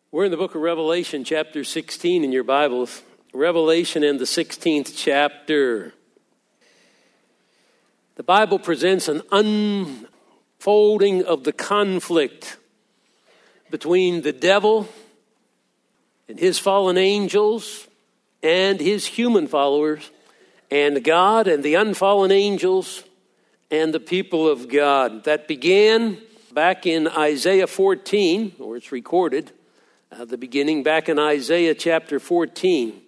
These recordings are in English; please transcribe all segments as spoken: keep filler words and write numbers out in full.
We're in the book of Revelation, chapter sixteen in your Bibles. Revelation in the sixteenth chapter. The Bible presents an unfolding of the conflict between the devil and his fallen angels and his human followers, and God and the unfallen angels and the people of God. That began back in Isaiah fourteen, or it's recorded. Uh, the beginning back in Isaiah chapter fourteen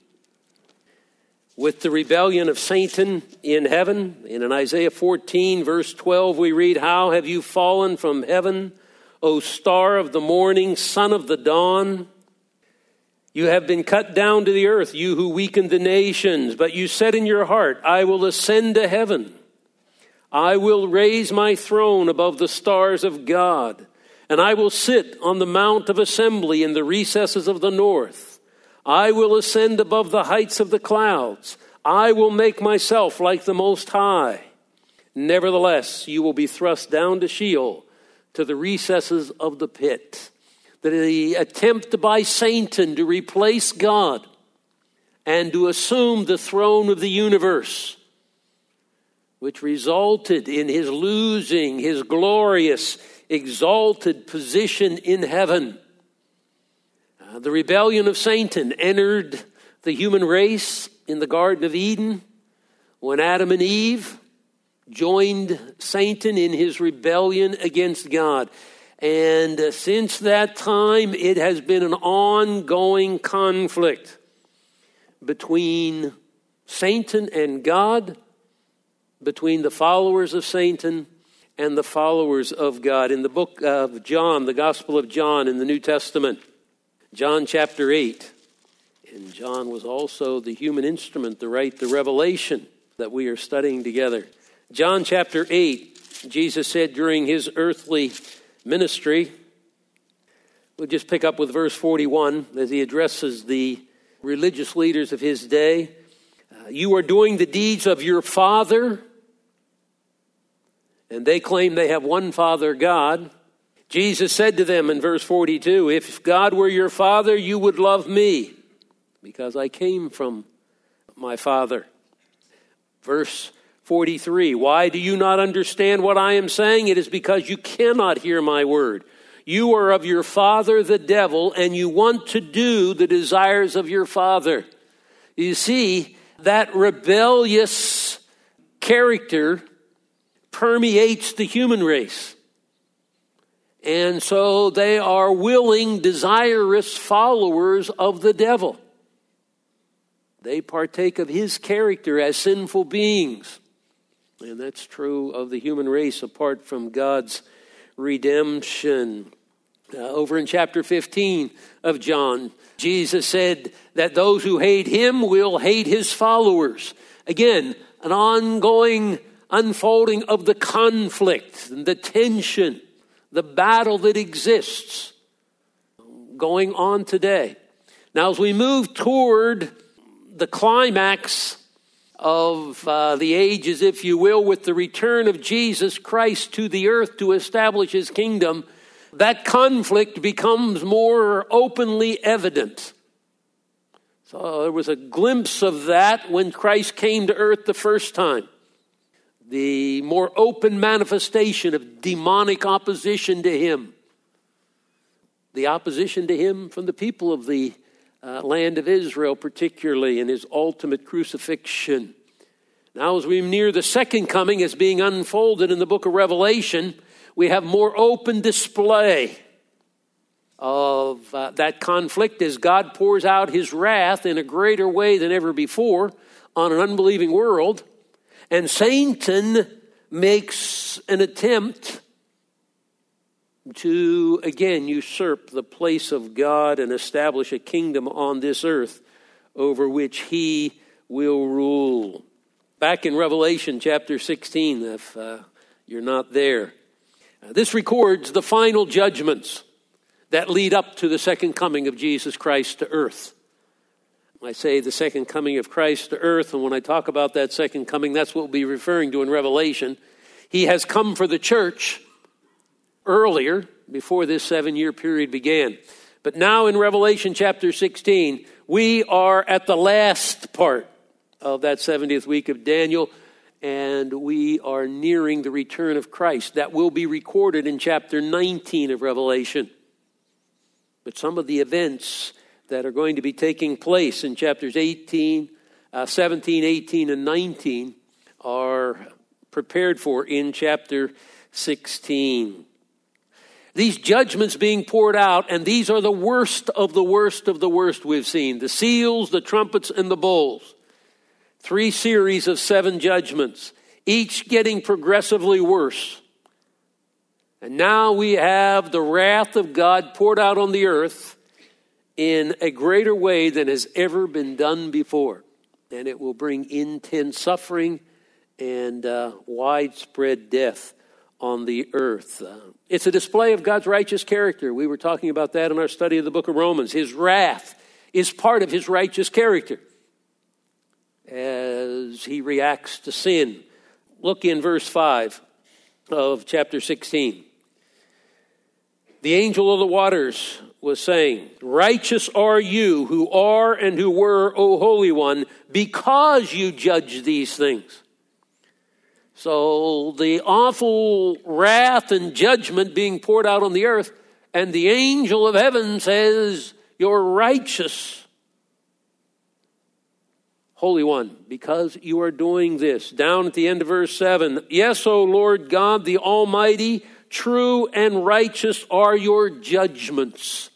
with the rebellion of Satan in heaven. And in Isaiah fourteen verse twelve we read, "How have you fallen from heaven, O star of the morning, son of the dawn? You have been cut down to the earth, you who weakened the nations. But you said in your heart, I will ascend to heaven. I will raise my throne above the stars of God. And I will sit on the mount of assembly in the recesses of the north. I will ascend above the heights of the clouds. I will make myself like the Most High. Nevertheless, you will be thrust down to Sheol, to the recesses of the pit." The attempt by Satan to replace God and to assume the throne of the universe, which resulted in his losing his glorious exalted position in heaven. Uh, the rebellion of Satan entered the human race in the Garden of Eden when Adam and Eve joined Satan in his rebellion against God. And uh, since that time, it has been an ongoing conflict between Satan and God, between the followers of Satan and the followers of God. In the book of John, the Gospel of John in the New Testament, John chapter eight. And John was also the human instrument to write the Revelation that we are studying together. John chapter eight, Jesus said during his earthly ministry, we'll just pick up with verse forty-one as he addresses the religious leaders of his day. Uh, you are doing the deeds of your father. And they claim they have one Father, God. Jesus said to them in verse forty-two, if God were your Father, you would love me, because I came from my Father. Verse forty-three, why do you not understand what I am saying? It is because you cannot hear my word. You are of your father, the devil, and you want to do the desires of your father. You see, that rebellious character permeates the human race. And so they are willing, desirous followers of the devil. They partake of his character as sinful beings. And that's true of the human race apart from God's redemption. Uh, over in chapter fifteen of John, Jesus said that those who hate him will hate his followers. Again, an ongoing unfolding of the conflict, the tension, the battle that exists going on today. Now, as we move toward the climax of uh, the ages, if you will, with the return of Jesus Christ to the earth to establish his kingdom, that conflict becomes more openly evident. So there was a glimpse of that when Christ came to earth the first time. The more open manifestation of demonic opposition to him. The opposition to him from the people of the uh, land of Israel, particularly in his ultimate crucifixion. Now, as we near the second coming as being unfolded in the book of Revelation, we have more open display of uh, that conflict as God pours out his wrath in a greater way than ever before on an unbelieving world. And Satan makes an attempt to, again, usurp the place of God and establish a kingdom on this earth over which he will rule. Back in Revelation chapter sixteen, if uh, you're not there, uh, this records the final judgments that lead up to the second coming of Jesus Christ to earth. I say the second coming of Christ to earth, and when I talk about that second coming, that's what we'll be referring to in Revelation. He has come for the church earlier, before this seven-year period began. But now in Revelation chapter sixteen, we are at the last part of that seventieth week of Daniel, and we are nearing the return of Christ. That will be recorded in chapter nineteen of Revelation. But some of the events that are going to be taking place in chapters eighteen, uh, seventeen, eighteen, and nineteen are prepared for in chapter sixteen. These judgments being poured out, and these are the worst of the worst of the worst we've seen. The seals, the trumpets, and the bowls. Three series of seven judgments, each getting progressively worse. And now we have the wrath of God poured out on the earth in a greater way than has ever been done before. And it will bring intense suffering and uh, widespread death on the earth. Uh, it's a display of God's righteous character. We were talking about that in our study of the book of Romans. His wrath is part of his righteous character as he reacts to sin. Look in verse five of chapter sixteen. The angel of the waters was saying, "Righteous are you who are and who were, O Holy One, because you judge these things." So the awful wrath and judgment being poured out on the earth, and the angel of heaven says, "You're righteous, Holy One, because you are doing this." Down at the end of verse seven, "Yes, O Lord God, the Almighty, true and righteous are your judgments."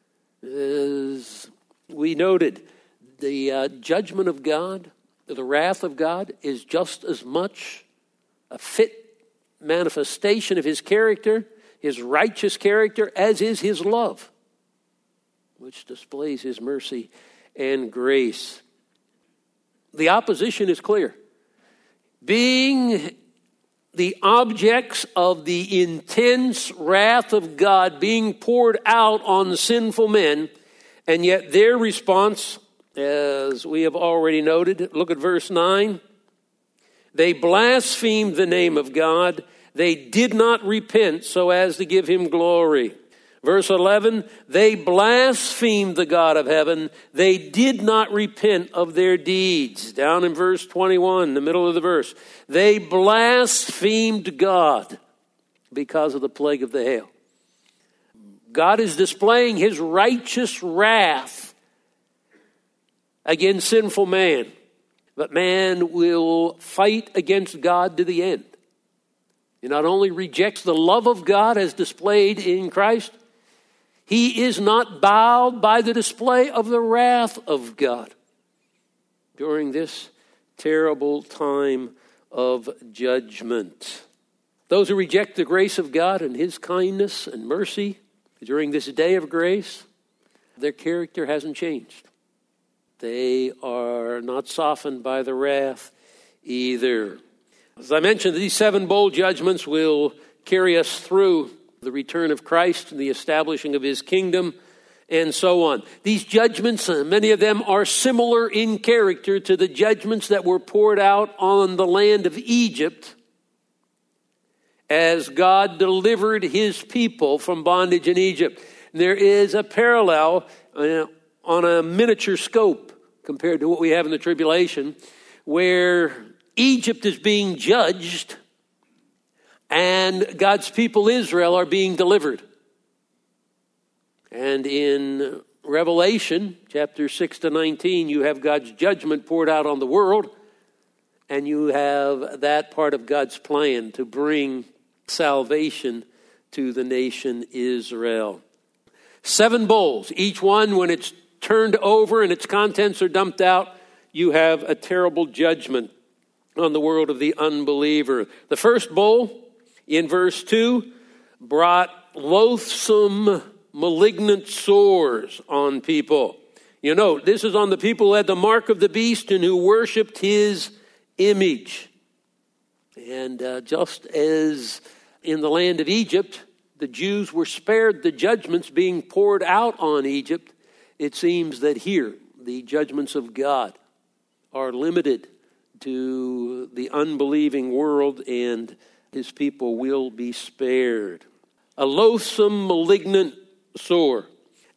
As we noted, the uh, judgment of God, the wrath of God, is just as much a fit manifestation of his character, his righteous character, as is his love, which displays his mercy and grace. The opposition is clear. Being the objects of the intense wrath of God being poured out on sinful men, and yet their response, as we have already noted, look at verse nine. They blasphemed the name of God. They did not repent so as to give him glory. Verse eleven, they blasphemed the God of heaven. They did not repent of their deeds. Down in verse twenty-one, the middle of the verse, they blasphemed God because of the plague of the hail. God is displaying his righteous wrath against sinful man. But man will fight against God to the end. He not only rejects the love of God as displayed in Christ, he is not bowed by the display of the wrath of God during this terrible time of judgment. Those who reject the grace of God and his kindness and mercy during this day of grace, their character hasn't changed. They are not softened by the wrath either. As I mentioned, these seven bowl judgments will carry us through the return of Christ and the establishing of his kingdom and so on. These judgments, many of them are similar in character to the judgments that were poured out on the land of Egypt as God delivered his people from bondage in Egypt. There is a parallel uh, on a miniature scope compared to what we have in the tribulation, where Egypt is being judged and God's people Israel are being delivered. And in Revelation chapter six to nineteen, you have God's judgment poured out on the world, and you have that part of God's plan to bring salvation to the nation Israel. Seven bowls, each one when it's turned over and its contents are dumped out, you have a terrible judgment on the world of the unbeliever. The first bowl, in verse two, brought loathsome, malignant sores on people. You know, this is on the people who had the mark of the beast and who worshipped his image. And uh, just as in the land of Egypt, the Jews were spared the judgments being poured out on Egypt, it seems that here the judgments of God are limited to the unbelieving world, and his people will be spared. A loathsome, malignant sore.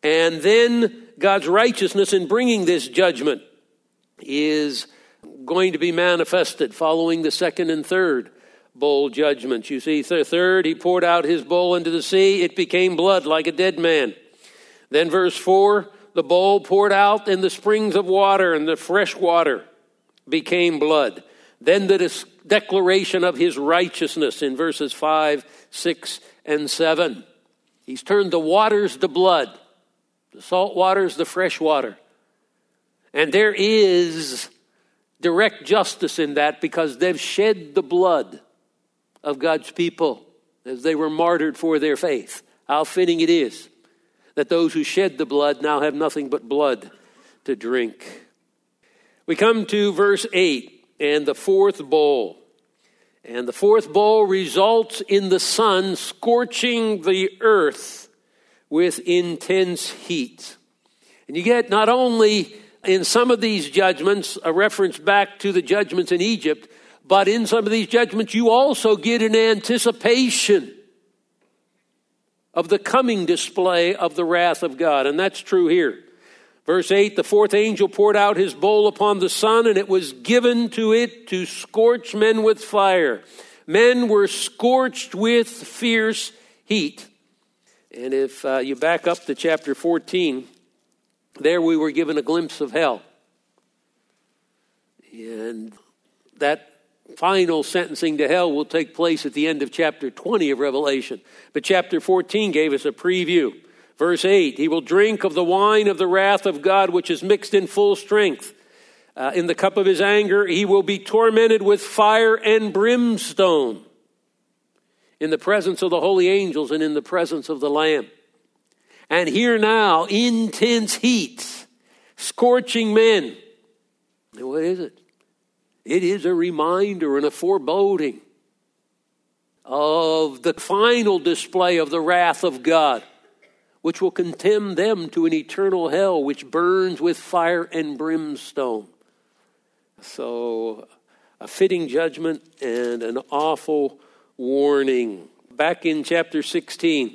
And then God's righteousness in bringing this judgment is going to be manifested following the second and third bowl judgments. You see, th- third, he poured out his bowl into the sea. It became blood like a dead man. Then verse four, the bowl poured out in the springs of water, and the fresh water became blood. Then the dis- declaration of his righteousness in verses five, six, and seven. He's turned the waters to blood, the salt waters, the fresh water. And there is direct justice in that because they've shed the blood of God's people as they were martyred for their faith. How fitting it is that those who shed the blood now have nothing but blood to drink. We come to verse eight and the fourth bowl. And the fourth bowl results in the sun scorching the earth with intense heat. And you get not only in some of these judgments a reference back to the judgments in Egypt, but in some of these judgments you also get an anticipation of the coming display of the wrath of God. And that's true here. Verse eight, the fourth angel poured out his bowl upon the sun, and it was given to it to scorch men with fire. Men were scorched with fierce heat. And if uh, you back up to chapter fourteen, there we were given a glimpse of hell. And that final sentencing to hell will take place at the end of chapter twenty of Revelation. But chapter fourteen gave us a preview. Verse eight, he will drink of the wine of the wrath of God, which is mixed in full strength. Uh, in the cup of his anger, he will be tormented with fire and brimstone in the presence of the holy angels and in the presence of the Lamb. And here now, intense heat, scorching men. And what is it? It is a reminder and a foreboding of the final display of the wrath of God, which will condemn them to an eternal hell which burns with fire and brimstone. So, a fitting judgment and an awful warning. Back in chapter sixteen,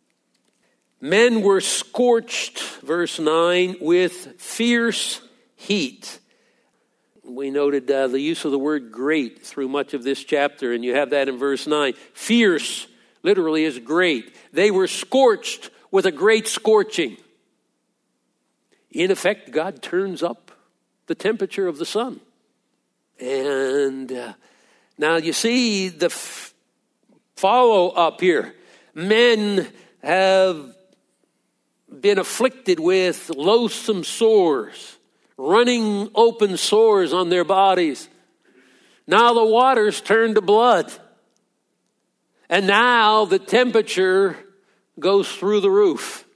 men were scorched, verse nine, with fierce heat. We noted uh, the use of the word great through much of this chapter, and you have that in verse nine. Fierce, literally, is great. They were scorched with a great scorching. In effect, God turns up the temperature of the sun. And uh, now you see the f- follow-up here. Men have been afflicted with loathsome sores, running open sores on their bodies. Now the waters turn to blood. And now the temperature goes through the roof.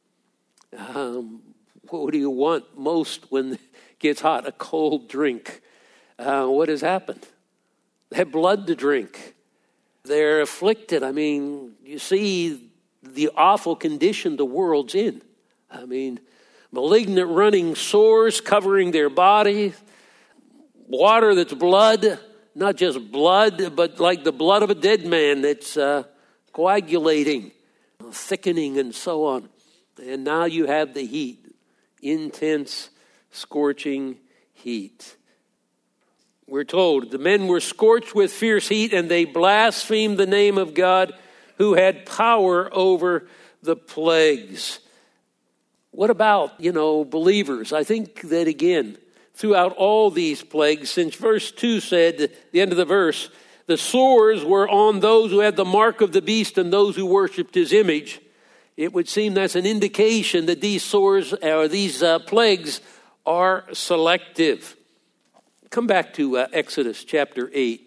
Um, what do you want most when it gets hot? A cold drink. Uh, what has happened? They have blood to drink. They're afflicted. I mean, you see the awful condition the world's in. I mean, malignant running sores covering their body, water that's blood, not just blood, but like the blood of a dead man that's uh, coagulating, thickening, and so on. And now you have the heat, intense, scorching heat. We're told the men were scorched with fierce heat, and they blasphemed the name of God who had power over the plagues. What about, you know, believers? I think that, again, throughout all these plagues, since verse two said, the end of the verse, the sores were on those who had the mark of the beast and those who worshipped his image. It would seem that's an indication that these sores or these uh, plagues are selective. Come back to uh, Exodus chapter eight.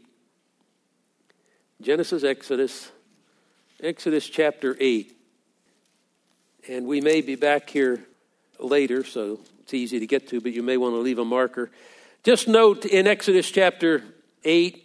Genesis, Exodus, Exodus chapter eight. And we may be back here later, so it's easy to get to, but you may want to leave a marker. Just note in Exodus chapter eight,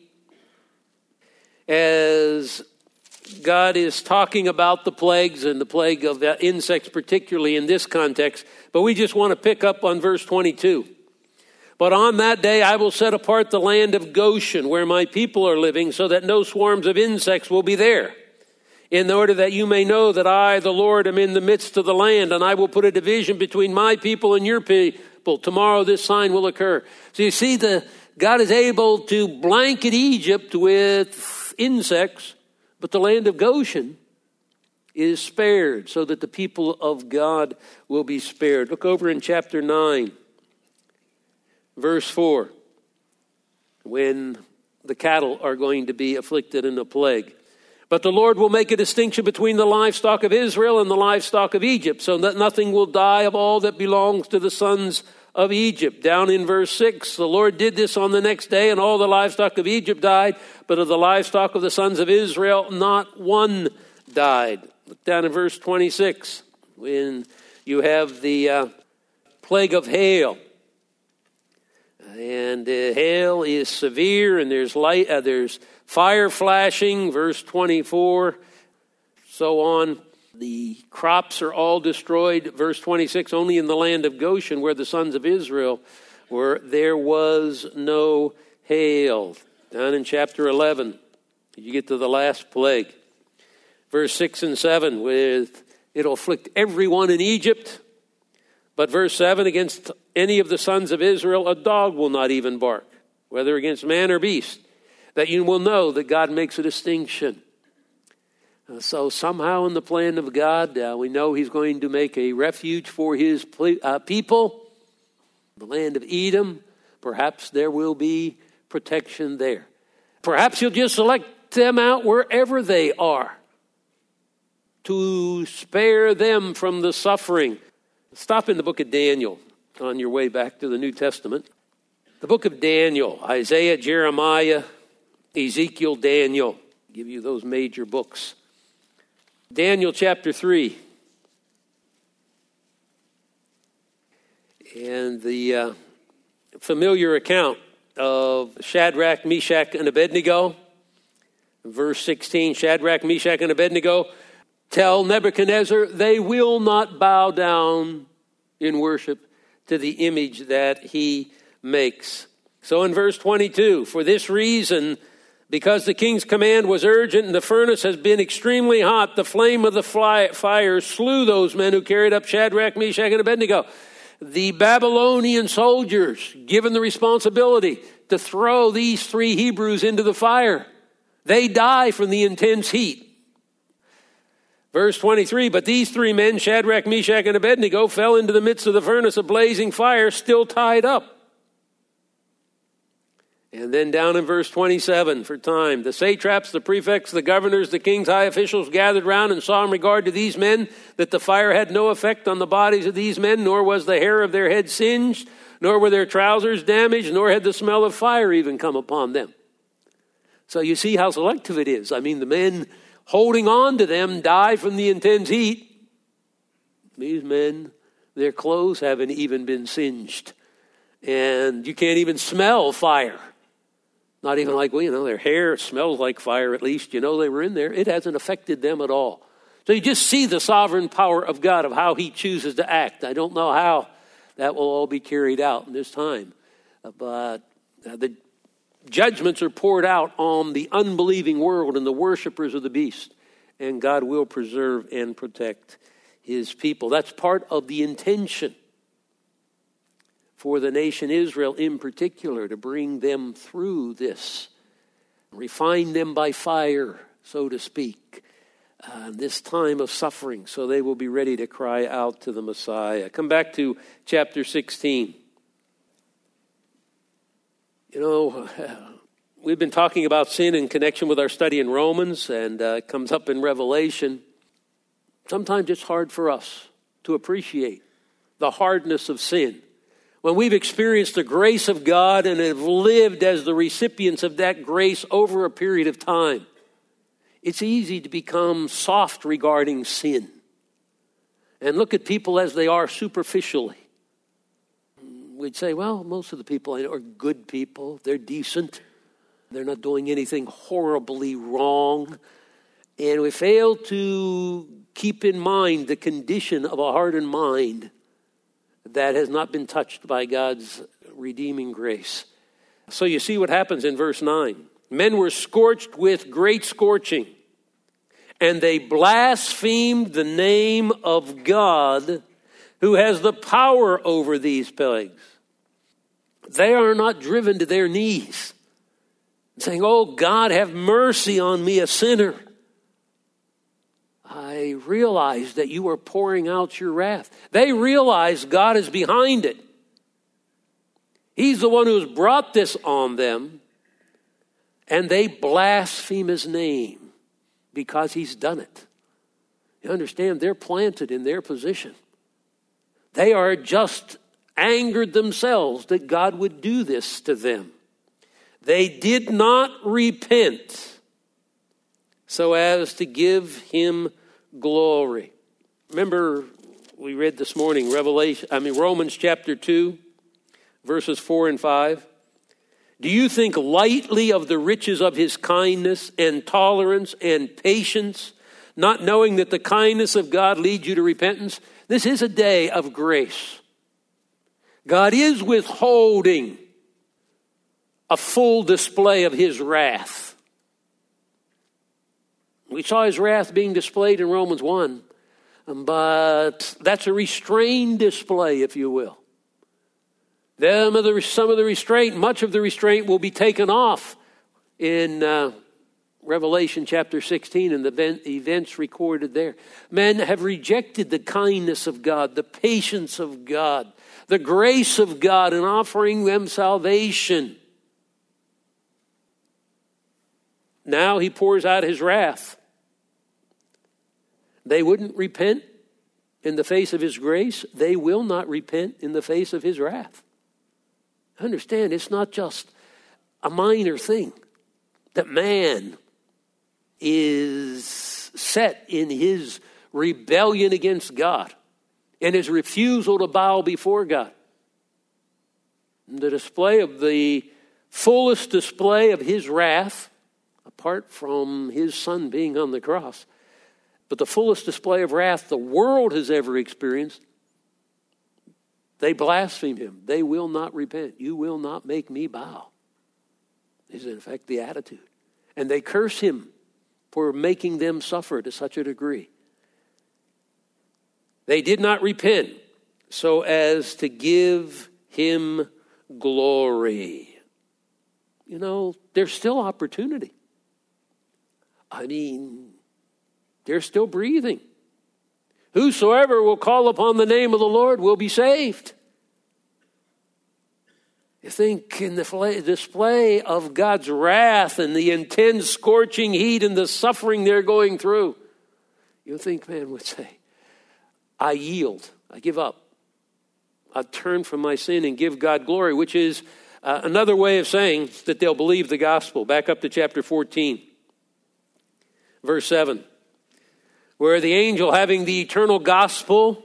as God is talking about the plagues and the plague of the insects, particularly in this context, but we just want to pick up on verse twenty-two. But on that day I will set apart the land of Goshen, where my people are living, so that no swarms of insects will be there. in order that you may know that I, the Lord, am in the midst of the land, and I will put a division between my people and your people. Tomorrow this sign will occur. So you see, the God is able to blanket Egypt with insects, but the land of Goshen is spared so that the people of God will be spared. Look over in chapter nine, verse four, when the cattle are going to be afflicted in a plague. But the Lord will make a distinction between the livestock of Israel and the livestock of Egypt, so that nothing will die of all that belongs to the sons of Egypt. Down in verse six, the Lord did this on the next day, and all the livestock of Egypt died, but of the livestock of the sons of Israel, not one died. Look down in verse twenty-six, when you have the uh, plague of hail. And uh, hail is severe, and there's light, uh, there's fire flashing, verse twenty-four, so on. The crops are all destroyed, verse twenty-six, only in the land of Goshen, where the sons of Israel were, there was no hail. Down in chapter eleven, you get to the last plague. Verse six and seven, with it'll afflict everyone in Egypt. But verse seven, against any of the sons of Israel, a dog will not even bark, whether against man or beast, that you will know that God makes a distinction. Uh, so somehow in the plan of God, uh, we know he's going to make a refuge for his ple- uh, people, the land of Edom. Perhaps there will be protection there. Perhaps he'll just select them out wherever they are to spare them from the suffering. Stop in the book of Daniel on your way back to the New Testament. The book of Daniel, Isaiah, Jeremiah, Ezekiel, Daniel. I'll give you those major books. Daniel chapter three. And the uh, familiar account of Shadrach, Meshach, and Abednego. Verse sixteen, Shadrach, Meshach, and Abednego tell Nebuchadnezzar they will not bow down in worship to the image that he makes. So in verse twenty-two, for this reason, because the king's command was urgent and the furnace has been extremely hot, the flame of the fly, fire slew those men who carried up Shadrach, Meshach, and Abednego. The Babylonian soldiers given the responsibility to throw these three Hebrews into the fire. They die from the intense heat. Verse twenty-three, but these three men, Shadrach, Meshach, and Abednego, fell into the midst of the furnace of blazing fire, still tied up. And then down in verse twenty-seven, for time, the satraps, the prefects, the governors, the king's high officials gathered round and saw in regard to these men that the fire had no effect on the bodies of these men, nor was the hair of their head singed, nor were their trousers damaged, nor had the smell of fire even come upon them. So you see how selective it is. I mean, the men holding on to them die from the intense heat. These men, their clothes haven't even been singed. And you can't even smell fire. Not even like, well, you know, their hair smells like fire at least. You know they were in there. It hasn't affected them at all. So you just see the sovereign power of God, of how he chooses to act. I don't know how that will all be carried out in this time. But the judgments are poured out on the unbelieving world and the worshipers of the beast. And God will preserve and protect his people. That's part of the intention for the nation Israel in particular, to bring them through this, refine them by fire, so to speak, uh, this time of suffering, so they will be ready to cry out to the Messiah. Come back to chapter sixteen. You know, we've been talking about sin in connection with our study in Romans, and uh, it comes up in Revelation. Sometimes it's hard for us to appreciate the hardness of sin. When we've experienced the grace of God and have lived as the recipients of that grace over a period of time, it's easy to become soft regarding sin and look at people as they are superficially. We'd say, well, most of the people I know are good people. They're decent. They're not doing anything horribly wrong. And we fail to keep in mind the condition of a heart and mind that has not been touched by God's redeeming grace. So you see what happens in verse nine. Men were scorched with great scorching, and they blasphemed the name of God, who has the power over these plagues. They are not driven to their knees, saying, "Oh God, have mercy on me, a sinner. I realize that you are pouring out your wrath." They realize God is behind it. He's the one who has brought this on them, and they blaspheme his name because he's done it. You understand, they're planted in their position. They are just angered themselves that God would do this to them. They did not repent so as to give him glory. Remember, we read this morning, Revelation, I mean Romans chapter two, verses four and five. Do you think lightly of the riches of his kindness and tolerance and patience, not knowing that the kindness of God leads you to repentance? This is a day of grace. God is withholding a full display of his wrath. We saw his wrath being displayed in Romans one, but that's a restrained display, if you will. Them of the, some of the restraint, much of the restraint will be taken off in uh, Revelation chapter sixteen and the event, events recorded there. Men have rejected the kindness of God, the patience of God, the grace of God in offering them salvation. Now he pours out his wrath. They wouldn't repent in the face of his grace. They will not repent in the face of his wrath. Understand, it's not just a minor thing that man is set in his rebellion against God and his refusal to bow before God. The display of the fullest display of his wrath, apart from his son being on the cross, but the fullest display of wrath the world has ever experienced, they blaspheme him. They will not repent. You will not make me bow, is in fact the attitude. And they curse him for making them suffer to such a degree. They did not repent so as to give him glory. You know, there's still opportunity. I mean, they're still breathing. Whosoever will call upon the name of the Lord will be saved. You think in the display of God's wrath and the intense scorching heat and the suffering they're going through, you think man would say, I yield, I give up. I turn from my sin and give God glory, which is uh, another way of saying that they'll believe the gospel. Back up to chapter fourteen, verse seven. Where the angel, having the eternal gospel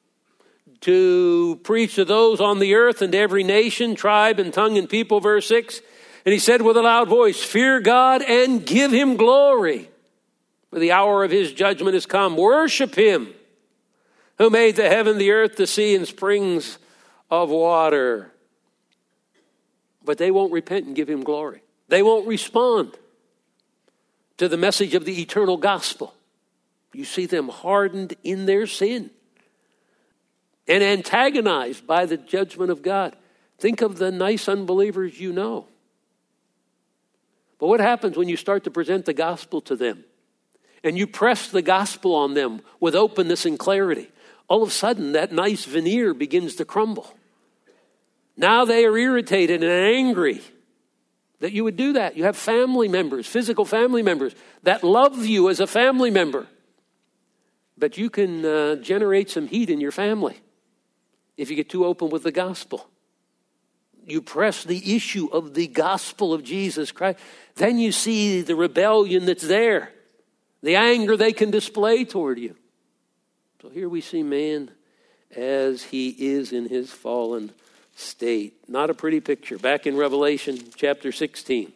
to preach to those on the earth and to every nation, tribe, and tongue and people, verse six, and he said with a loud voice, fear God and give him glory, for the hour of his judgment is come. Worship him who made the heaven, the earth, the sea, and springs of water. But they won't repent and give him glory. They won't respond to the message of the eternal gospel. You see them hardened in their sin and antagonized by the judgment of God. Think of the nice unbelievers you know. But what happens when you start to present the gospel to them and you press the gospel on them with openness and clarity? All of a sudden, that nice veneer begins to crumble. Now they are irritated and angry that you would do that. You have family members, physical family members, that love you as a family member. But you can uh, generate some heat in your family if you get too open with the gospel. You press the issue of the gospel of Jesus Christ. Then you see the rebellion that's there, the anger they can display toward you. So here we see man as he is in his fallen state. Not a pretty picture. Back in Revelation chapter sixteen.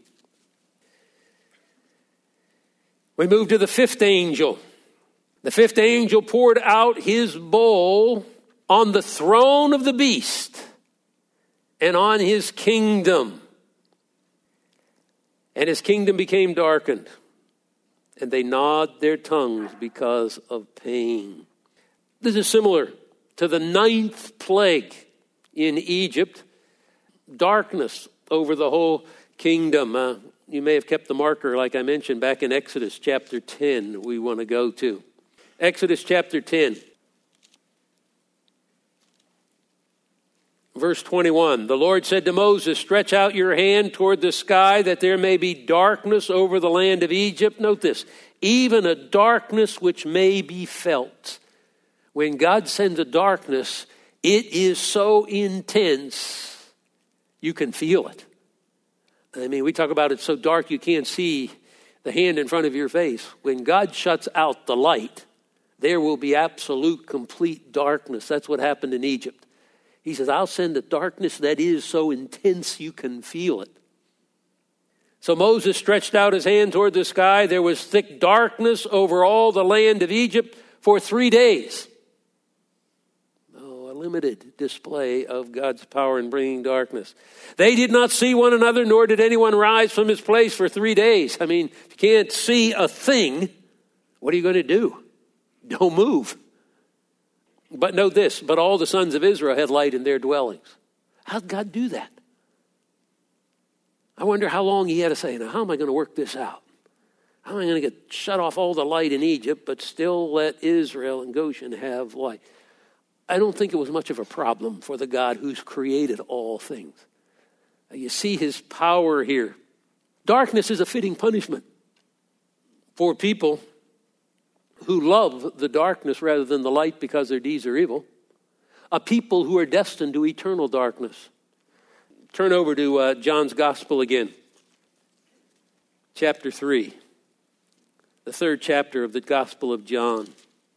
We move to the fifth angel. The fifth angel poured out his bowl on the throne of the beast and on his kingdom. And his kingdom became darkened. and they gnawed their tongues because of pain. This is similar to the ninth plague in Egypt. Darkness over the whole kingdom. Uh, you may have kept the marker, like I mentioned, back in Exodus chapter ten, we want to go to. Exodus chapter ten. Verse twenty-one, the Lord said to Moses, stretch out your hand toward the sky that there may be darkness over the land of Egypt. Note this, even a darkness which may be felt. When God sends a darkness, it is so intense, you can feel it. I mean, we talk about it so dark you can't see the hand in front of your face. When God shuts out the light, there will be absolute, complete darkness. That's what happened in Egypt. He says, I'll send a darkness that is so intense you can feel it. So Moses stretched out his hand toward the sky. There was thick darkness over all the land of Egypt for three days. Oh, a limited display of God's power in bringing darkness. They did not see one another, nor did anyone rise from his place for three days. I mean, if you can't see a thing, what are you going to do? Don't move. But note this, but all the sons of Israel had light in their dwellings. How did God do that? I wonder how long he had to say, now how am I going to work this out? How am I going to get shut off all the light in Egypt, but still let Israel and Goshen have light? I don't think it was much of a problem for the God who's created all things. You see his power here. Darkness is a fitting punishment for people who love the darkness rather than the light because their deeds are evil. A people who are destined to eternal darkness. Turn over to uh, John's Gospel again. Chapter three. The third chapter of the Gospel of John.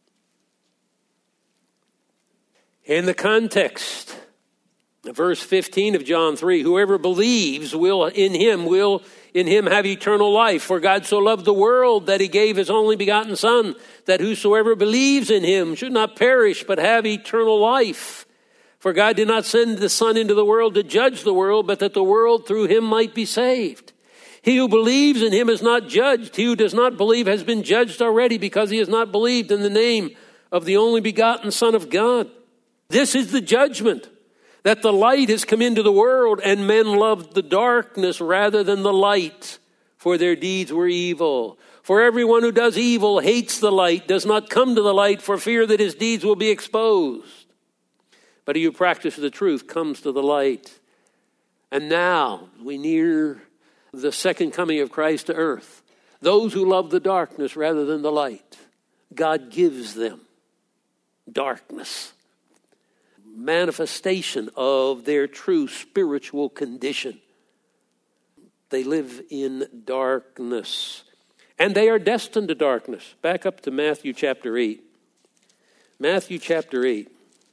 In the context, verse fifteen of John three, whoever believes will in him will in him have eternal life. For God so loved the world that he gave his only begotten Son, that whosoever believes in him should not perish, but have eternal life. For God did not send the Son into the world to judge the world, but that the world through him might be saved. He who believes in him is not judged. He who does not believe has been judged already, because he has not believed in the name of the only begotten Son of God. This is the judgment, that the light has come into the world, and men loved the darkness rather than the light, for their deeds were evil. For everyone who does evil hates the light, does not come to the light for fear that his deeds will be exposed. But he who practices the truth comes to the light. And now we near the second coming of Christ to earth. Those who love the darkness rather than the light, God gives them darkness. Manifestation of their true spiritual condition. They live in darkness. And they are destined to darkness. Back up to Matthew chapter eight. Matthew chapter eight.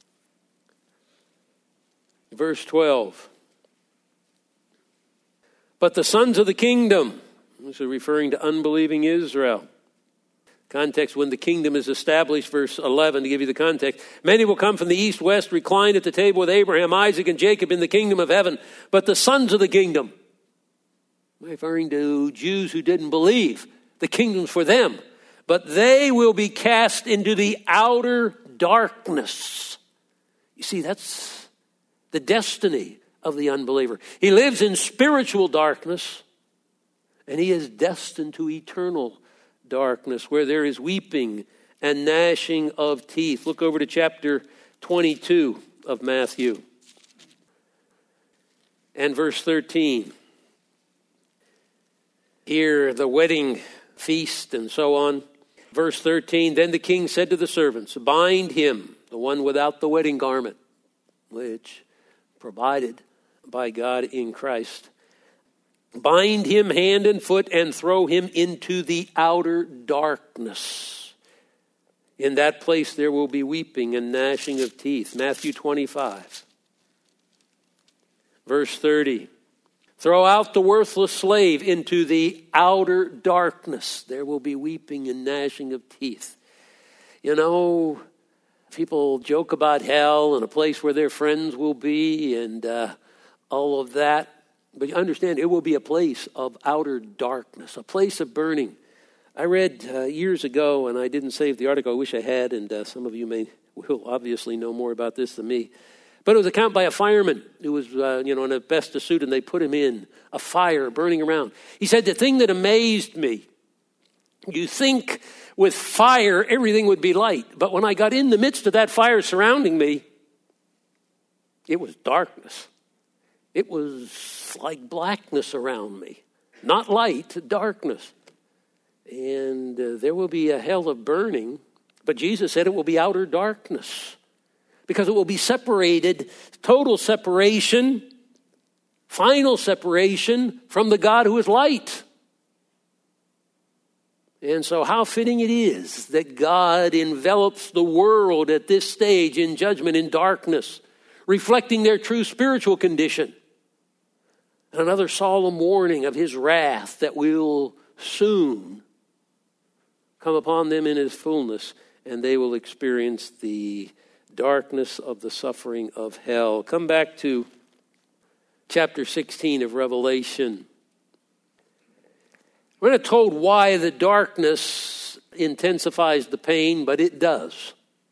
Verse twelve. But the sons of the kingdom, this is referring to unbelieving Israel. Context, when the kingdom is established, verse eleven, to give you the context. Many will come from the east, west, recline at the table with Abraham, Isaac, and Jacob in the kingdom of heaven. But the sons of the kingdom, referring to Jews who didn't believe, the kingdom's for them. But they will be cast into the outer darkness. You see, that's the destiny of the unbeliever. He lives in spiritual darkness, and he is destined to eternal darkness, where there is weeping and gnashing of teeth. Look over to chapter twenty-two of Matthew and verse thirteen. Here, the wedding feast and so on. Verse thirteen, then the king said to the servants, bind him, the one without the wedding garment, which provided by God in Christ. Bind him hand and foot and throw him into the outer darkness. In that place there will be weeping and gnashing of teeth. Matthew twenty-five. Verse thirty. Throw out the worthless slave into the outer darkness. There will be weeping and gnashing of teeth. You know, people joke about hell and a place where their friends will be and uh, all of that. But you understand, it will be a place of outer darkness, a place of burning, I read uh, years ago, and I didn't save the article. I wish I had, and uh, some of you may will obviously know more about this than me. But it was an account by a fireman who was, uh, you know, in a asbestos suit, and they put him in a fire burning around. He said, the thing that amazed me, you think with fire everything would be light, but when I got in the midst of that fire surrounding me, it was darkness. It was like blackness around me. Not light, darkness. And uh, there will be a hell of burning, but Jesus said it will be outer darkness because it will be separated, total separation, final separation from the God who is light. And so how fitting it is that God envelops the world at this stage in judgment, in darkness, reflecting their true spiritual condition. And another solemn warning of his wrath that will soon come upon them in his fullness, and they will experience the darkness of the suffering of hell. Come back to chapter sixteen of Revelation. We're not told why the darkness intensifies the pain, but it does.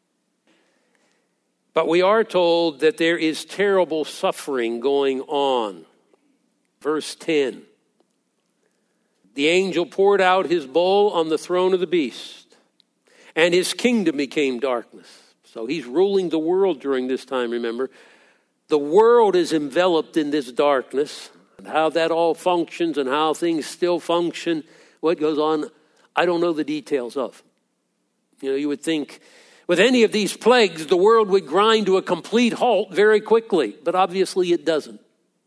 But we are told that there is terrible suffering going on. Verse ten. The angel poured out his bowl on the throne of the beast, and his kingdom became darkness. So he's ruling the world during this time, remember. The world is enveloped in this darkness. And how that all functions and how things still function, what goes on, I don't know the details of. You know, you would think with any of these plagues, the world would grind to a complete halt very quickly, but obviously it doesn't.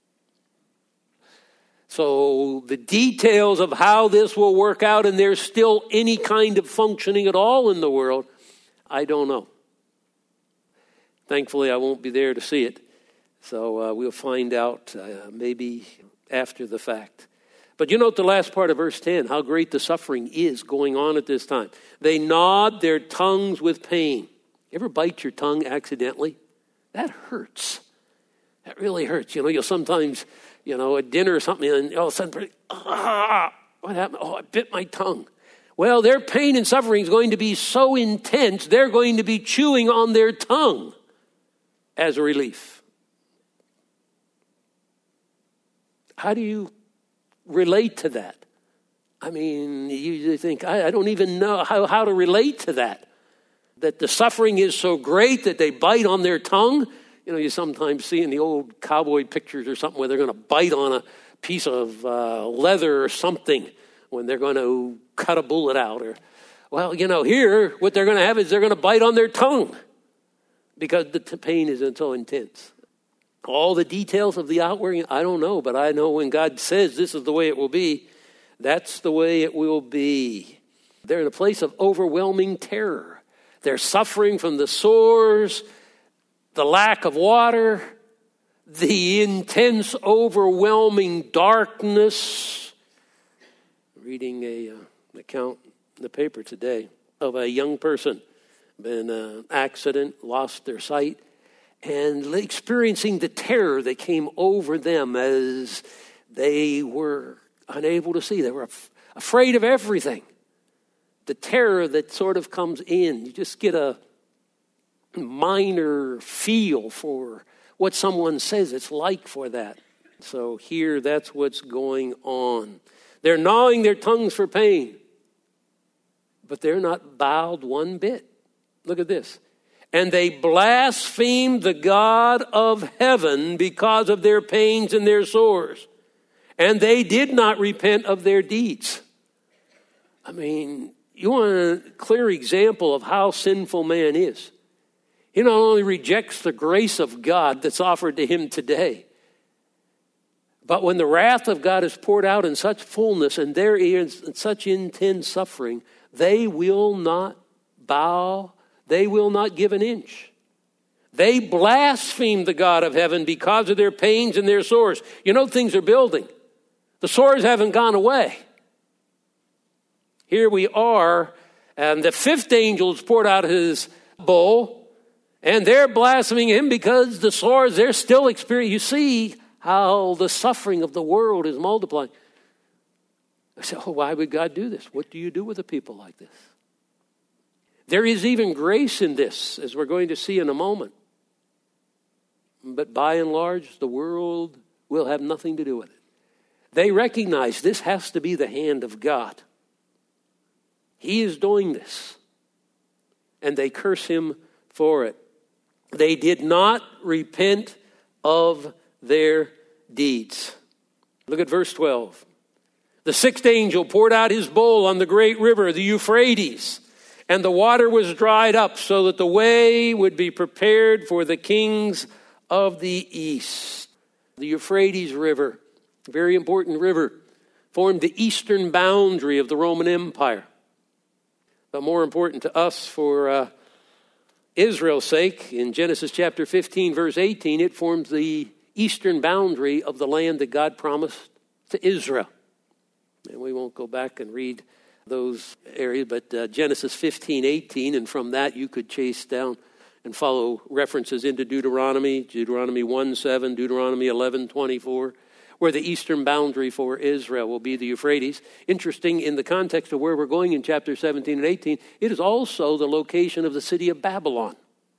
So the details of how this will work out and there's still any kind of functioning at all in the world, I don't know. Thankfully, I won't be there to see it. So uh, we'll find out uh, maybe after the fact. But you note the last part of verse ten, how great the suffering is going on at this time. They gnawed their tongues with pain. You ever bite your tongue accidentally? That hurts. That really hurts. You know, you'll sometimes, you know, at dinner or something, and all of a sudden, ah, what happened? Oh, I bit my tongue. Well, their pain and suffering is going to be so intense, they're going to be chewing on their tongue as a relief. How do you relate to that? I mean, you think, I, I don't even know how, how to relate to that. That the suffering is so great that they bite on their tongue. You know, you sometimes see in the old cowboy pictures or something where they're going to bite on a piece of uh, leather or something when they're going to cut a bullet out. Or, well, you know, here, what they're going to have is they're going to bite on their tongue because the t- pain is so intense. All the details of the outworking, I don't know, but I know when God says this is the way it will be, that's the way it will be. They're in a place of overwhelming terror. They're suffering from the sores, the lack of water, the intense, overwhelming darkness. Reading a, uh, an account in the paper today of a young person, been in an accident, lost their sight, and experiencing the terror that came over them as they were unable to see. They were af- afraid of everything. The terror that sort of comes in. You just get a minor feel for what someone says it's like for that. So here, that's what's going on. They're gnawing their tongues for pain, but they're not bowed one bit. Look at this. And they blasphemed the God of heaven because of their pains and their sores. And they did not repent of their deeds. I mean, you want a clear example of how sinful man is. He not only rejects the grace of God that's offered to him today, but when the wrath of God is poured out in such fullness and there is such intense suffering, they will not bow. They will not give an inch. They blaspheme the God of heaven because of their pains and their sores. You know, things are building. The sores haven't gone away. Here we are, and the fifth angel has poured out his bowl, and they're blaspheming him because the sores, they're still experiencing. You see how the suffering of the world is multiplying. I say, oh, why would God do this? What do you do with a people like this? There is even grace in this, as we're going to see in a moment. But by and large, the world will have nothing to do with it. They recognize this has to be the hand of God. He is doing this. And they curse him for it. They did not repent of their deeds. Look at verse twelve. The sixth angel poured out his bowl on the great river, the Euphrates, and the water was dried up so that the way would be prepared for the kings of the east. The Euphrates River, a very important river, formed the eastern boundary of the Roman Empire. But more important to us for uh, Israel's sake, in Genesis chapter fifteen, verse eighteen, it forms the eastern boundary of the land that God promised to Israel. And we won't go back and read those areas, but uh, Genesis fifteen, eighteen, and from that you could chase down and follow references into Deuteronomy, Deuteronomy one, seven, Deuteronomy eleven, twenty-four, where the eastern boundary for Israel will be the Euphrates. Interesting, in the context of where we're going in chapter seventeen and eighteen, it is also the location of the city of Babylon,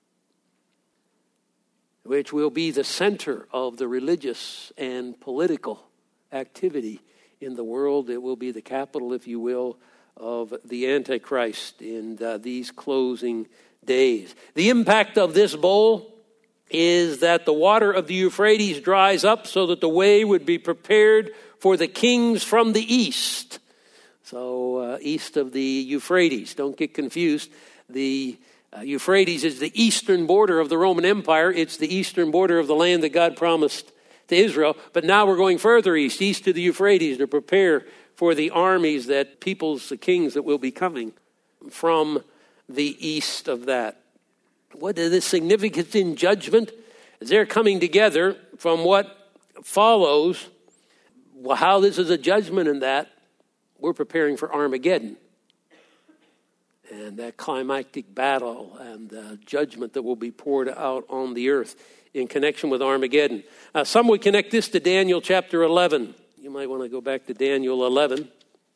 which will be the center of the religious and political activity in the world. It will be the capital, if you will, of the Antichrist in uh, these closing days. The impact of this bowl is that the water of the Euphrates dries up so that the way would be prepared for the kings from the east. So uh, east of the Euphrates. Don't get confused. The uh, Euphrates is the eastern border of the Roman Empire. It's the eastern border of the land that God promised to Israel. But now we're going further east, east to the Euphrates, to prepare for the armies, that peoples, the kings that will be coming from the east of that. What is the significance in judgment? As they're coming together from what follows, well, how this is a judgment in that, we're preparing for Armageddon. And that climactic battle and uh, judgment that will be poured out on the earth in connection with Armageddon. Uh, some would connect this to Daniel chapter eleven. You might want to go back to Daniel eleven.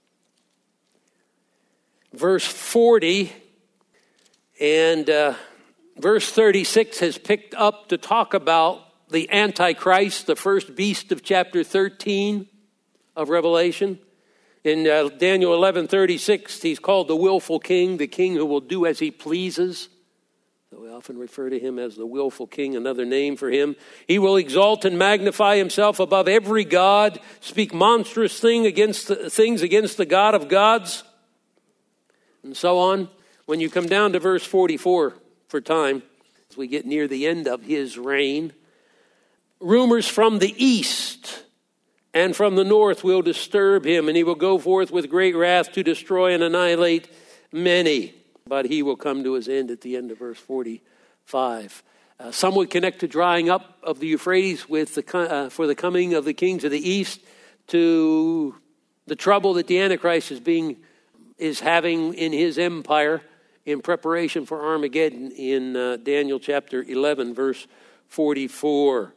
Verse forty and uh, verse thirty-six has picked up to talk about the Antichrist, the first beast of chapter thirteen of Revelation. In uh, Daniel eleven thirty-six, he's called the willful king, the king who will do as he pleases. So we often refer to him as the willful king, another name for him. He will exalt and magnify himself above every god, speak monstrous thing against the, things against the God of gods, and so on. When you come down to verse forty-four for time, as we get near the end of his reign, rumors from the east and from the north will disturb him, and he will go forth with great wrath to destroy and annihilate many. But he will come to his end at the end of verse forty-five. Uh, some would connect the drying up of the Euphrates with the uh, for the coming of the kings of the east to the trouble that the Antichrist is being is having in his empire in preparation for Armageddon in uh, Daniel chapter eleven, verse forty-four.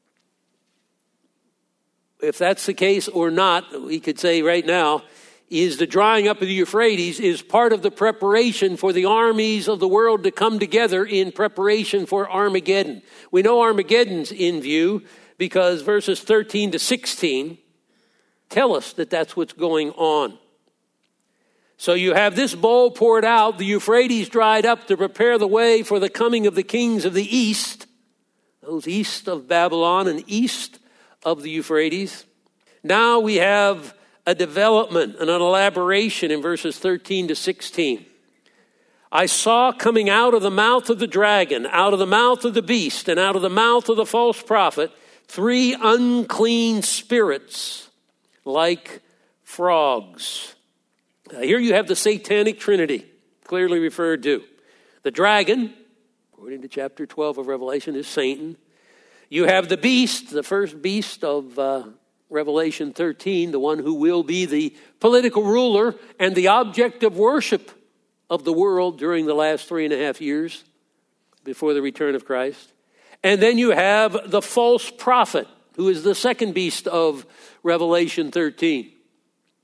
If that's the case or not, we could say right now, is the drying up of the Euphrates is part of the preparation for the armies of the world to come together in preparation for Armageddon. We know Armageddon's in view because verses thirteen to sixteen tell us that that's what's going on. So you have this bowl poured out, the Euphrates dried up to prepare the way for the coming of the kings of the east, those east of Babylon and east of the Euphrates. Now we have a development and an elaboration in verses thirteen to sixteen. I saw coming out of the mouth of the dragon, out of the mouth of the beast, and out of the mouth of the false prophet, three unclean spirits like frogs. Now, here you have the satanic trinity clearly referred to. The dragon, according to chapter twelve of Revelation, is Satan. You have the beast, the first beast of uh, Revelation thirteen, the one who will be the political ruler and the object of worship of the world during the last three and a half years before the return of Christ. And then you have the false prophet, who is the second beast of Revelation thirteen.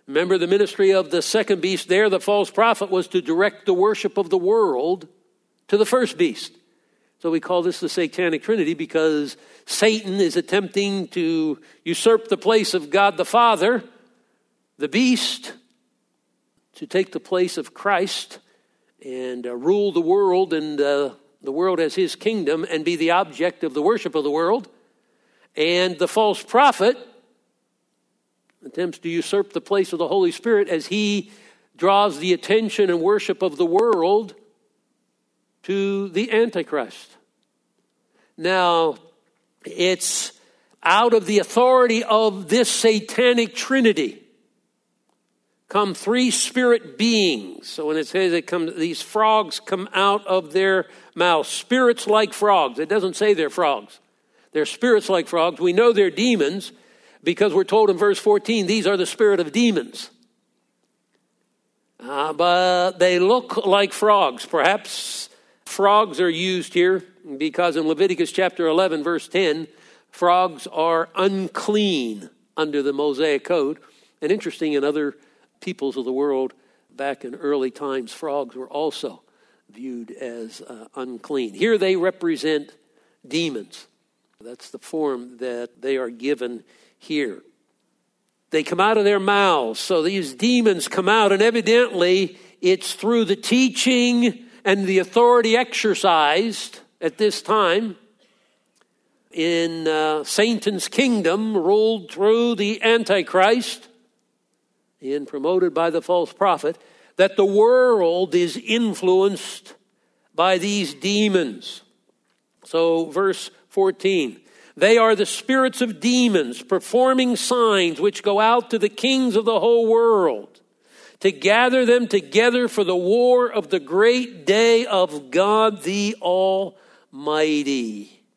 Remember, the ministry of the second beast there, the false prophet, was to direct the worship of the world to the first beast. So we call this the Satanic Trinity because Satan is attempting to usurp the place of God the Father, the beast, to take the place of Christ and uh, rule the world and uh, the world as his kingdom and be the object of the worship of the world. And the false prophet attempts to usurp the place of the Holy Spirit as he draws the attention and worship of the world to the Antichrist. Now, it's out of the authority of this Satanic Trinity come three spirit beings. So when it says it comes, these frogs come out of their mouths, spirits like frogs. It doesn't say they're frogs. They're spirits like frogs. We know they're demons because we're told in verse fourteen, these are the spirit of demons. Uh, but they look like frogs. Perhaps frogs are used here because in Leviticus chapter eleven, verse ten, frogs are unclean under the Mosaic Code. And interesting, in other peoples of the world back in early times, frogs were also viewed as uh, unclean. Here they represent demons. That's the form that they are given here. They come out of their mouths. So these demons come out, and evidently it's through the teaching and the authority exercised at this time in uh, Satan's kingdom, ruled through the Antichrist and promoted by the false prophet, that the world is influenced by these demons. So verse fourteen, they are the spirits of demons performing signs which go out to the kings of the whole world to gather them together for the war of the great day of God the Almighty.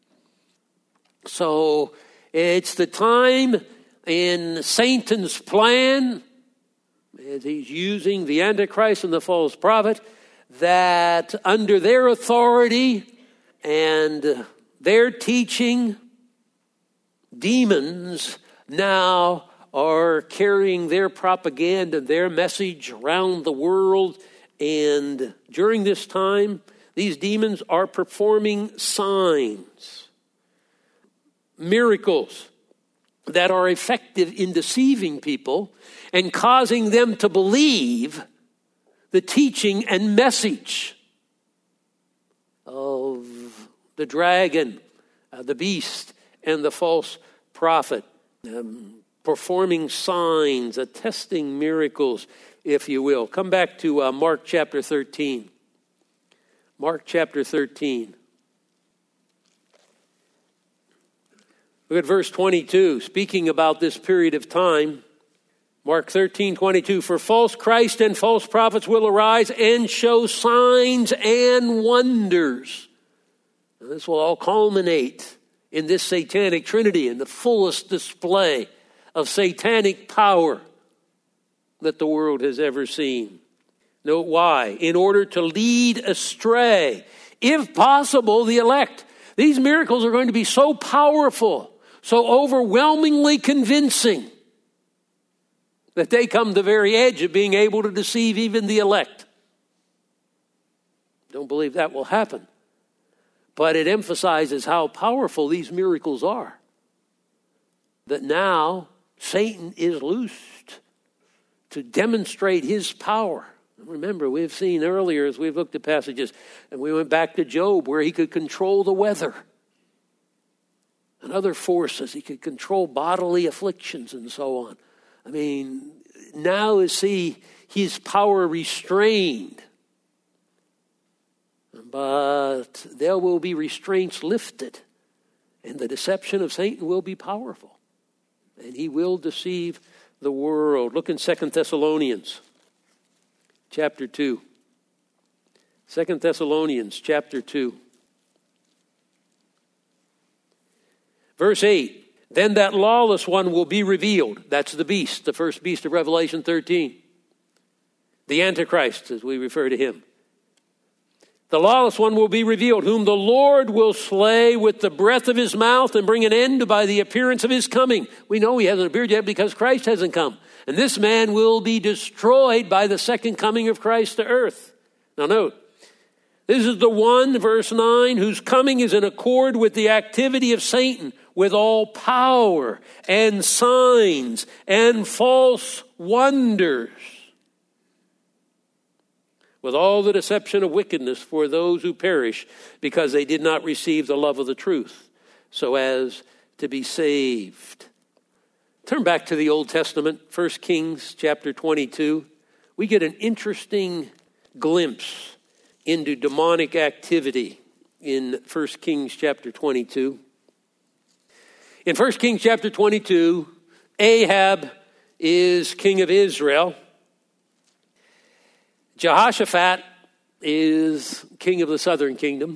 So it's the time in Satan's plan, as he's using the Antichrist and the false prophet, that under their authority and their teaching, demons now are carrying their propaganda, their message around the world. And during this time, these demons are performing signs, miracles that are effective in deceiving people and causing them to believe the teaching and message of the dragon, uh, the beast, and the false prophet, um, performing signs, attesting miracles, if you will. Come back to uh, Mark chapter thirteen. Mark chapter thirteen. Look at verse twenty-two, speaking about this period of time. Mark thirteen, twenty-two, for false Christ and false prophets will arise and show signs and wonders. And this will all culminate in this Satanic Trinity, in the fullest display of satanic power that the world has ever seen. Note why. In order to lead astray, if possible, the elect. These miracles are going to be so powerful, so overwhelmingly convincing, that they come to the very edge of being able to deceive even the elect. Don't believe that will happen. But it emphasizes how powerful these miracles are. That now Satan is loosed to demonstrate his power. Remember, we've seen earlier as we've looked at passages, and we went back to Job where he could control the weather and other forces. He could control bodily afflictions and so on. I mean, now is see his power restrained. But there will be restraints lifted, and the deception of Satan will be powerful. And he will deceive the world. Look in Second Thessalonians chapter two. Second Thessalonians chapter two. Verse eight. Then that lawless one will be revealed. That's the beast, the first beast of Revelation thirteen. The Antichrist, as we refer to him. The lawless one will be revealed, whom the Lord will slay with the breath of his mouth and bring an end by the appearance of his coming. We know he hasn't appeared yet because Christ hasn't come. And this man will be destroyed by the second coming of Christ to earth. Now note, this is the one, verse nine, whose coming is in accord with the activity of Satan, with all power and signs and false wonders, with all the deception of wickedness for those who perish, because they did not receive the love of the truth, so as to be saved. Turn back to the Old Testament, First Kings chapter twenty-two. We get an interesting glimpse into demonic activity in First Kings chapter twenty-two. In First Kings chapter twenty-two, Ahab is king of Israel. Jehoshaphat is king of the southern kingdom.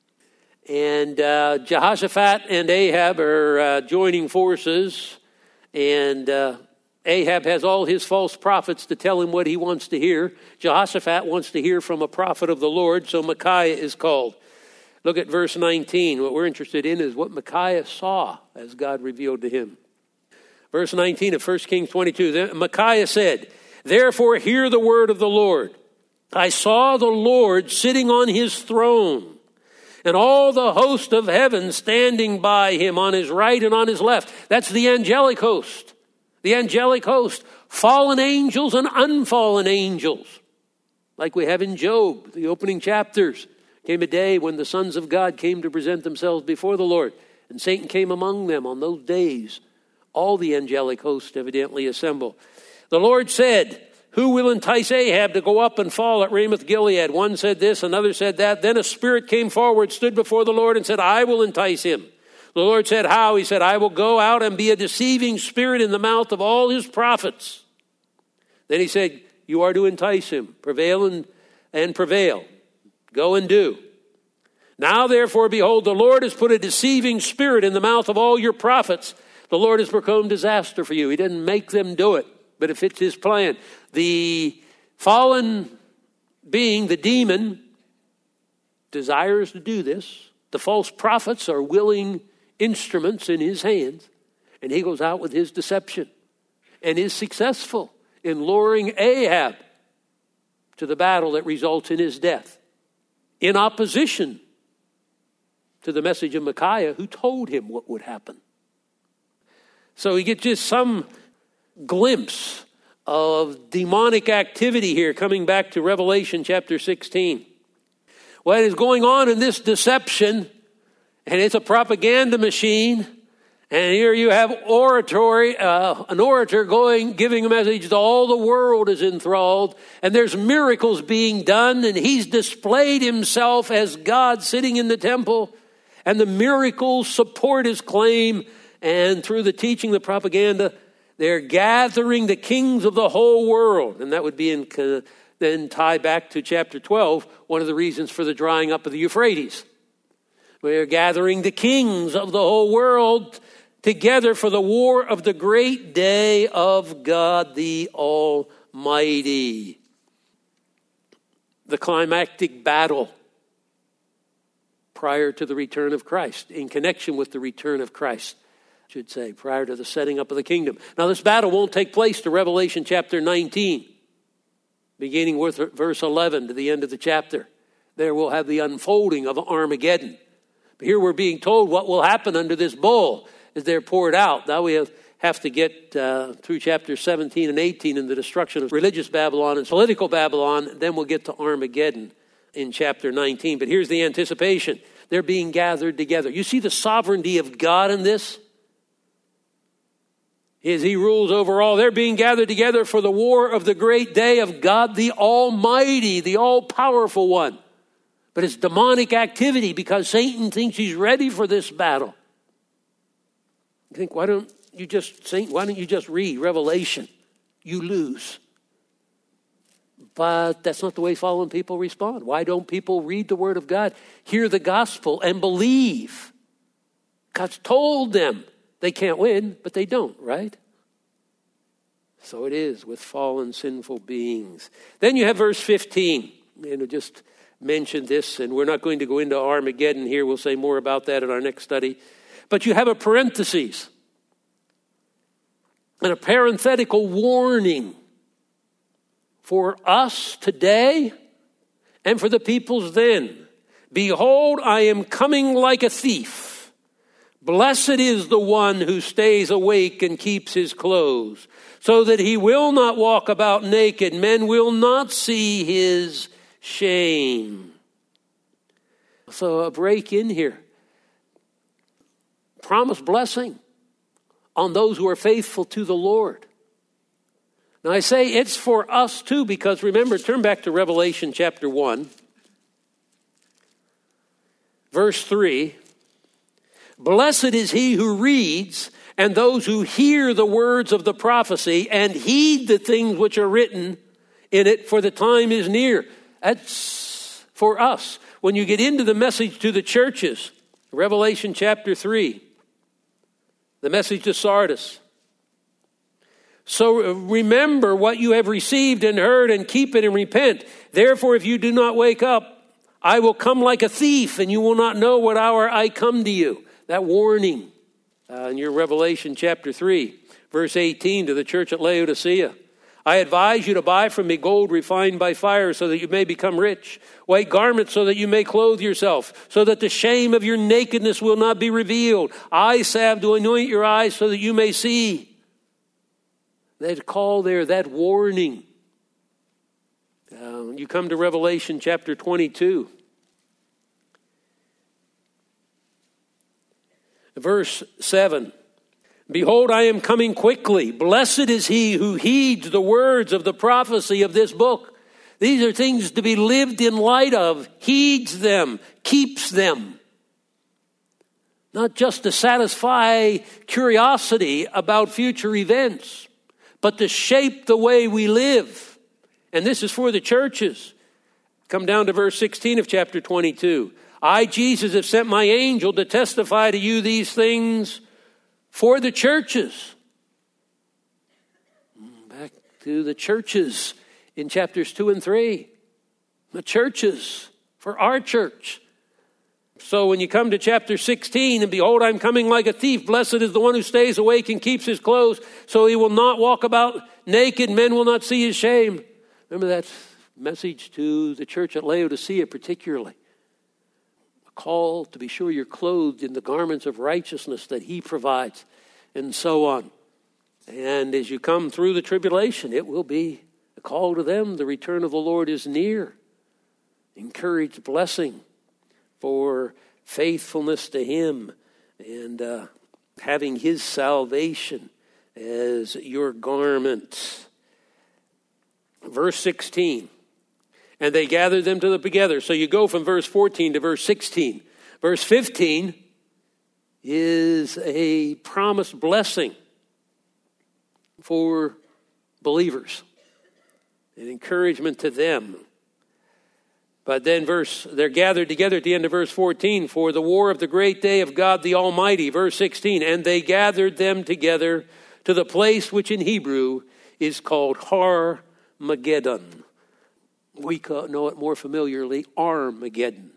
And uh, Jehoshaphat and Ahab are uh, joining forces. And uh, Ahab has all his false prophets to tell him what he wants to hear. Jehoshaphat wants to hear from a prophet of the Lord, so Micaiah is called. Look at verse nineteen. What we're interested in is what Micaiah saw as God revealed to him. Verse nineteen of First Kings twenty-two. Micaiah said, "Therefore hear the word of the Lord. I saw the Lord sitting on his throne, and all the host of heaven standing by him on his right and on his left." That's the angelic host. The angelic host. Fallen angels and unfallen angels. Like we have in Job, the opening chapters. Came a day when the sons of God came to present themselves before the Lord, and Satan came among them on those days. All the angelic hosts evidently assemble. The Lord said, "Who will entice Ahab to go up and fall at Ramoth Gilead?" One said this, another said that. Then a spirit came forward, stood before the Lord, and said, "I will entice him." The Lord said, "How?" He said, "I will go out and be a deceiving spirit in the mouth of all his prophets." Then he said, "You are to entice him. Prevail and, and prevail. Go and do. Now, therefore, behold, the Lord has put a deceiving spirit in the mouth of all your prophets. The Lord has proclaimed disaster for you." He didn't make them do it, but it fits his plan. The fallen being, the demon, desires to do this. The false prophets are willing instruments in his hands. And he goes out with his deception and is successful in luring Ahab to the battle that results in his death, in opposition to the message of Micaiah, who told him what would happen. So we get just some glimpse of demonic activity here, coming back to Revelation chapter sixteen. What is going on in this deception, and it's a propaganda machine, and here you have oratory, uh, an orator going, giving a message to all the world is enthralled, and there's miracles being done, and he's displayed himself as God sitting in the temple, and the miracles support his claim, and through the teaching, the propaganda, they're gathering the kings of the whole world. And that would be in, uh, then tie back to chapter twelve, one of the reasons for the drying up of the Euphrates. We're gathering the kings of the whole world together for the war of the great day of God the Almighty. The climactic battle prior to the return of Christ, in connection with the return of Christ, I should say, prior to the setting up of the kingdom. Now, this battle won't take place to Revelation chapter nineteen, beginning with verse eleven to the end of the chapter. There we'll have the unfolding of Armageddon. But here we're being told what will happen under this bowl as they're poured out. Now we have, have to get uh, through chapters seventeen and eighteen in the destruction of religious Babylon and political Babylon. Then we'll get to Armageddon in chapter nineteen. But here's the anticipation. They're being gathered together. You see the sovereignty of God in this? As he rules over all. They're being gathered together for the war of the great day of God the Almighty, the all-powerful one. But it's demonic activity because Satan thinks he's ready for this battle. You think, why don't you just Satan, why don't you just read Revelation? You lose. But that's not the way fallen people respond. Why don't people read the Word of God, hear the gospel, and believe? God's told them they can't win, but they don't, right? So it is with fallen, sinful beings. Then you have verse fifteen. You know, just mentioned this, and we're not going to go into Armageddon here. We'll say more about that in our next study. But you have a parenthesis and a parenthetical warning for us today and for the peoples then. Behold, I am coming like a thief. Blessed is the one who stays awake and keeps his clothes, so that he will not walk about naked. Men will not see his shame. So a break in here. Promised blessing on those who are faithful to the Lord. Now I say it's for us too, because remember, turn back to Revelation chapter one, verse three. Blessed is he who reads, and those who hear the words of the prophecy and heed the things which are written in it, for the time is near. That's for us. When you get into the message to the churches, Revelation chapter three, the message to Sardis. So remember what you have received and heard, and keep it and repent. Therefore, if you do not wake up, I will come like a thief, and you will not know what hour I come to you. That warning uh, in your Revelation chapter three, verse eighteen, to the church at Laodicea. I advise you to buy from me gold refined by fire, so that you may become rich, white garments so that you may clothe yourself, so that the shame of your nakedness will not be revealed, eye salve to anoint your eyes so that you may see. That call there, that warning. Uh, you come to Revelation chapter twenty-two. Verse seven. Behold, I am coming quickly. Blessed is he who heeds the words of the prophecy of this book. These are things to be lived in light of, heeds them, keeps them. Not just to satisfy curiosity about future events, but to shape the way we live. And this is for the churches. Come down to verse sixteen of chapter twenty-two. I, Jesus, have sent my angel to testify to you these things for the churches. Back to the churches in chapters two and three. The churches, for our church. So when you come to chapter sixteen, and behold, I'm coming like a thief. Blessed is the one who stays awake and keeps his clothes, so he will not walk about naked. Men will not see his shame. Remember that message to the church at Laodicea particularly. Call to be sure you're clothed in the garments of righteousness that he provides, and so on. And as you come through the tribulation, it will be a call to them. The return of the Lord is near. Encourage blessing for faithfulness to him, and uh, having his salvation as your garment. Verse sixteen. And they gathered them together. So you go from verse fourteen to verse sixteen. Verse fifteen is a promised blessing for believers, an encouragement to them. But then verse, they're gathered together at the end of verse fourteen for the war of the great day of God the Almighty. Verse sixteen, and they gathered them together to the place which in Hebrew is called Har-Mageddon. We know it more familiarly, Armageddon.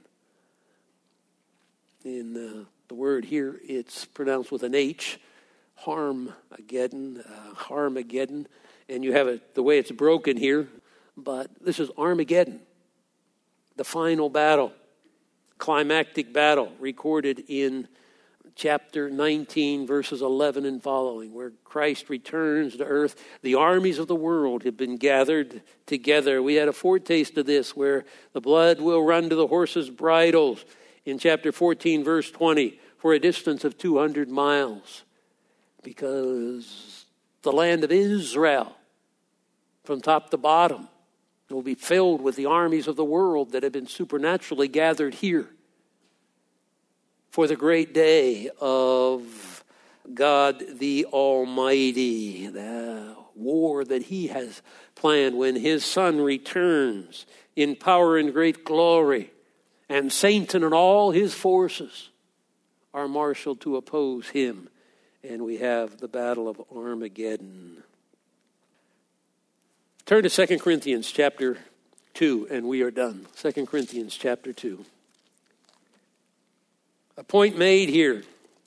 In uh, the word here, it's pronounced with an H, Harmageddon, uh, Harmageddon. And you have it the way it's broken here. But this is Armageddon, the final battle, climactic battle recorded in chapter nineteen, verses eleven and following, where Christ returns to earth. The armies of the world have been gathered together. We had a foretaste of this, where the blood will run to the horses' bridles in chapter fourteen, verse twenty, for a distance of two hundred miles, because the land of Israel, from top to bottom, will be filled with the armies of the world that have been supernaturally gathered here for the great day of God the Almighty, the war that he has planned when his Son returns in power and great glory, and Satan and all his forces are marshaled to oppose him, and we have the battle of Armageddon. Turn to Second Corinthians chapter two, and we are done. Second Corinthians chapter two. A point made here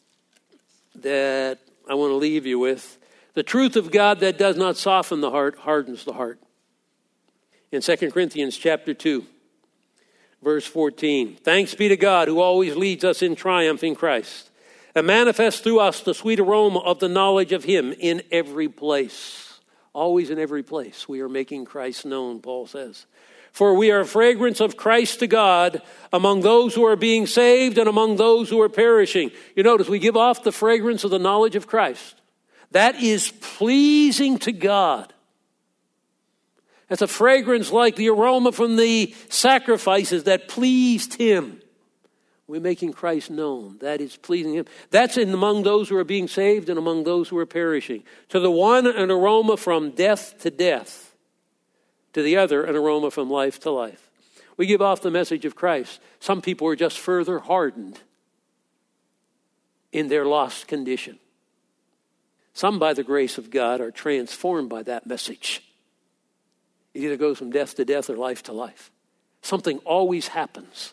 that I want to leave you with. The truth of God that does not soften the heart hardens the heart. In Second Corinthians chapter two, verse fourteen. Thanks be to God who always leads us in triumph in Christ, and manifests through us the sweet aroma of the knowledge of him in every place. Always in every place we are making Christ known, Paul says. For we are a fragrance of Christ to God among those who are being saved and among those who are perishing. You notice we give off the fragrance of the knowledge of Christ. That is pleasing to God. It's a fragrance like the aroma from the sacrifices that pleased him. We're making Christ known. That is pleasing him. That's in among those who are being saved and among those who are perishing. To the one, an aroma from death to death. To the other, an aroma from life to life. We give off the message of Christ. Some people are just further hardened in their lost condition. Some, by the grace of God, are transformed by that message. It either goes from death to death or life to life. Something always happens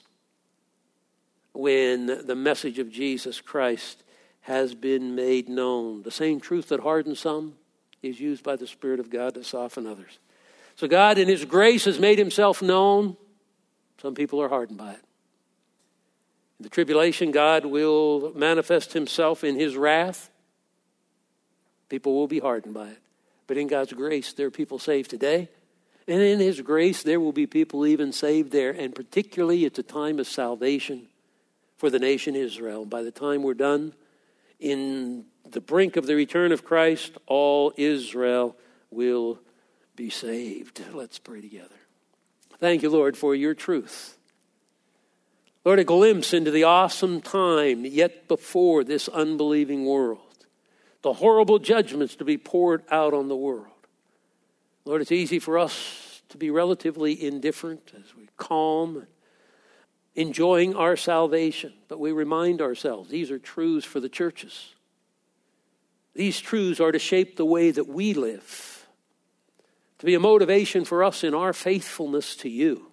when the message of Jesus Christ has been made known. The same truth that hardens some is used by the Spirit of God to soften others. So God in his grace has made himself known. Some people are hardened by it. In the tribulation, God will manifest himself in his wrath. People will be hardened by it. But in God's grace, there are people saved today. And in his grace, there will be people even saved there. And particularly at the time of salvation for the nation Israel. By the time we're done, in the brink of the return of Christ, all Israel will be saved. Let's pray together. Thank you, Lord, for your truth. Lord, a glimpse into the awesome time yet before this unbelieving world. The horrible judgments to be poured out on the world. Lord, it's easy for us to be relatively indifferent as we calm, enjoying our salvation. But we remind ourselves, these are truths for the churches. These truths are to shape the way that we live. To be a motivation for us in our faithfulness to you.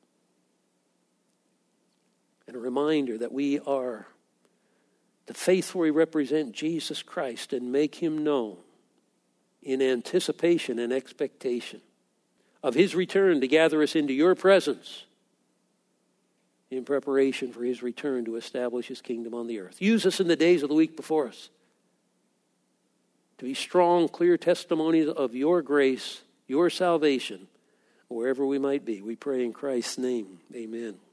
And a reminder that we are to faithfully represent Jesus Christ and make him known in anticipation and expectation of his return to gather us into your presence in preparation for his return to establish his kingdom on the earth. Use us in the days of the week before us to be strong, clear testimonies of your grace, your salvation, wherever we might be. We pray in Christ's name. Amen.